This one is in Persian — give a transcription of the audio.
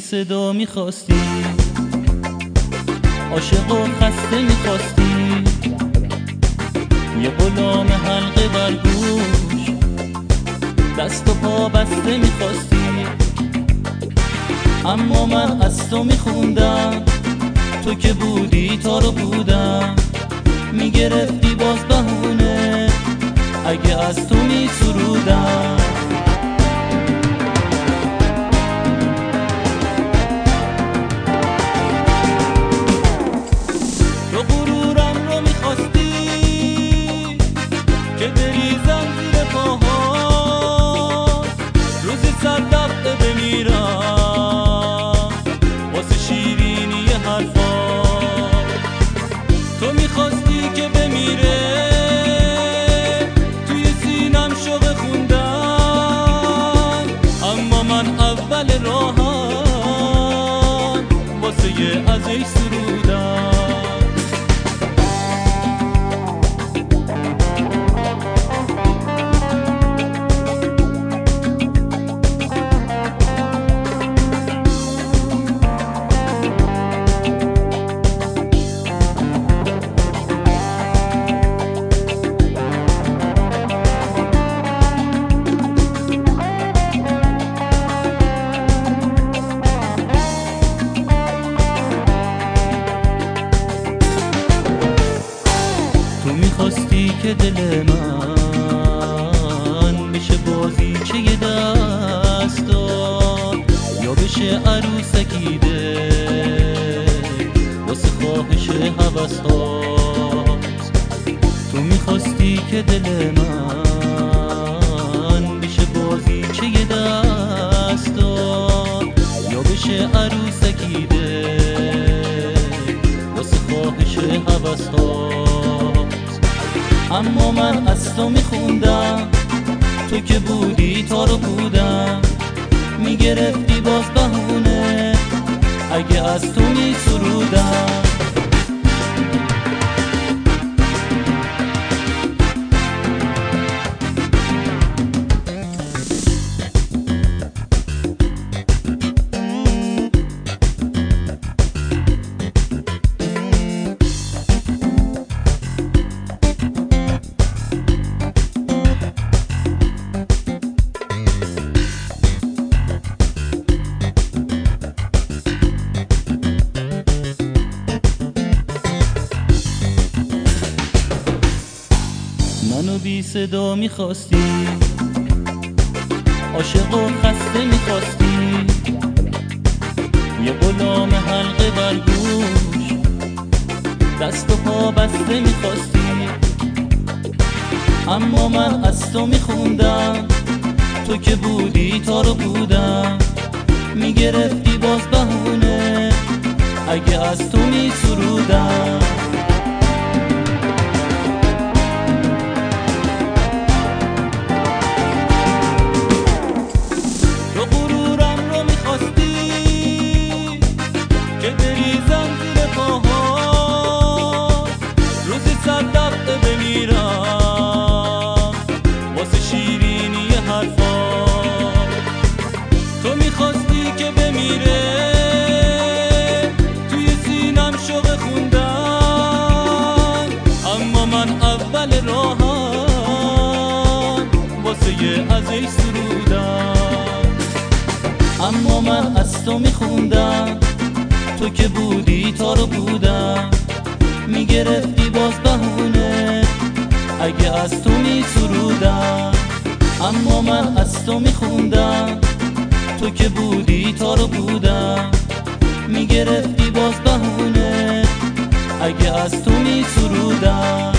صدا میخواستی، عاشق و خسته میخواستی، یه غلام حلقه بر گوش دست و پا بسته میخواستی. اما من از تو میخوندم، تو که بودی تا رو بودم، میگرفتی باز بهونه اگه از تو میسرودم. تو غرورم رو میخواستی که بریزم زیر پاهات، روزی 100 دفعه بمیرم واسه شیرینی حرفات. تو میخواستی که بمیره توی سینم شوق خوندن، اما من اول راهم واسه یه ازش سرودم. میخواستی که دل من بشه بازیچه ی دستات، یا بشه عروسکی دل واسه خواهش هوس‌هات. تو میخواستی که دل من بشه بازیچه ی دستات، یا بشه عروسکی دل واسه خواهش هوس‌هات. اما من از تو میخوندم، تو که بودی تا رو بودم، میگرفتی باز بهونه اگه از تو میسرودم. منو بی صدا میخواستی، عاشق و خسته میخواستی، یه غلام حلقه بر گوش دست و پا بسته میخواستی. اما من از تو میخوندم، تو که بودی تا رو بودم، میگرفتی باز بهونه اگه از تو میسرودم. که بریزم زیر پاهات، روزی 100 دفعه بمیرم واسه شیرینی حرفات. تو میخواستی که بمیره توی سینم شوق خوندن، اما من اول راهم واسه یه ازش سرودم. اما من از تو میخوندم، تو که بودی تا رو بودم، میگرفتی باز بهونه اگه از تو میسرودم. اما من از تو میخوندم، تو که بودی تا رو بودم، میگرفتی باز بهونه اگه از تو میسرودم.